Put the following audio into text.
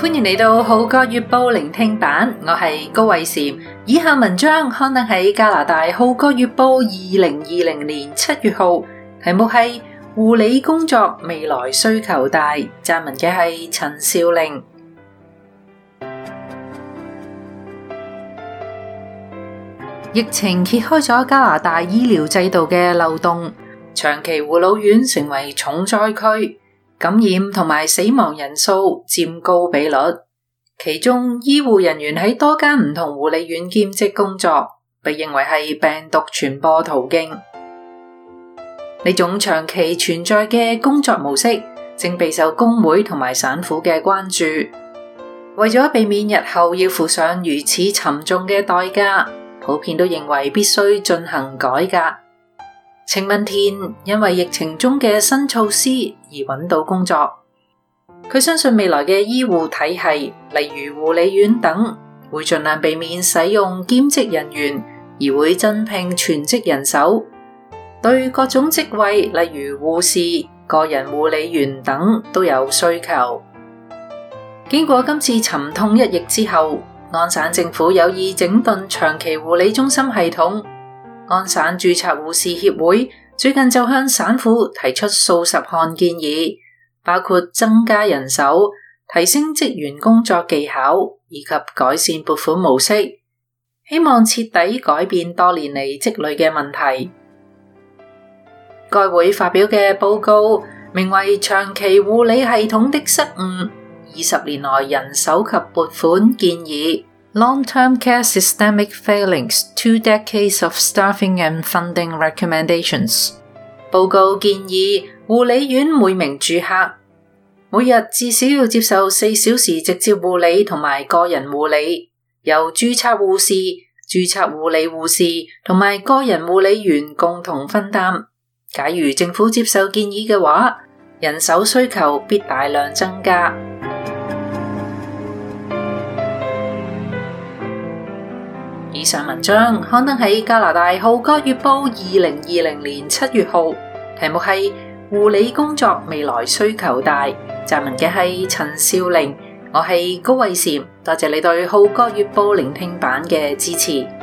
歡迎嚟到《號角月報》聆聽版，我係高慧嬋。以下文章刊登喺加拿大《號角月報》2020年7月號，題目係護理工作未來需求大，撰文嘅係陳少玲。疫情揭開咗加拿大醫療制度嘅漏洞，長期護老院成為重災區。感染同埋死亡人數佔高比率，其中醫護人員喺多間唔同護理院兼職工作，被認為係病毒傳播途徑。呢種長期存在嘅工作模式，正備受工會同埋省府嘅關注。為咗避免日後要付上如此沉重嘅代價，普遍都認為必須進行改革。程文田因為疫情中嘅新措施而揾到工作，佢相信未來嘅醫護體系，例如護理院等，會盡量避免使用兼職人員，而會增聘全職人手。對各種職位，例如護士、個人護理員等都有需求。經過今次沉痛一役之後，安省政府有意整頓長期護理中心系統。安省註冊護士協會最近就向省府提出數十項建議，包括增加人手、提升職員工作技巧以及改善撥款模式，希望徹底改變多年嚟積累嘅問題。該會發表嘅報告名為《長期護理系統的失誤：20年來人手及撥款建議》。Long-term care systemic failings, 2 decades of staffing and funding recommendations。報告建議護理院每名住客每日至少要接受4小時直接護理同埋個人護理，由註冊護士、註冊護理護士同埋個人護理員共同分擔。假如政府接受建議嘅話，人手需求必大量增加。以上文章刊登喺加拿大《號角月報》2020年7月號，題目係護理工作未來需求大，撰文嘅係陳少玲。我係高慧嬋，多謝你對《號角月報》聆聽版嘅支持。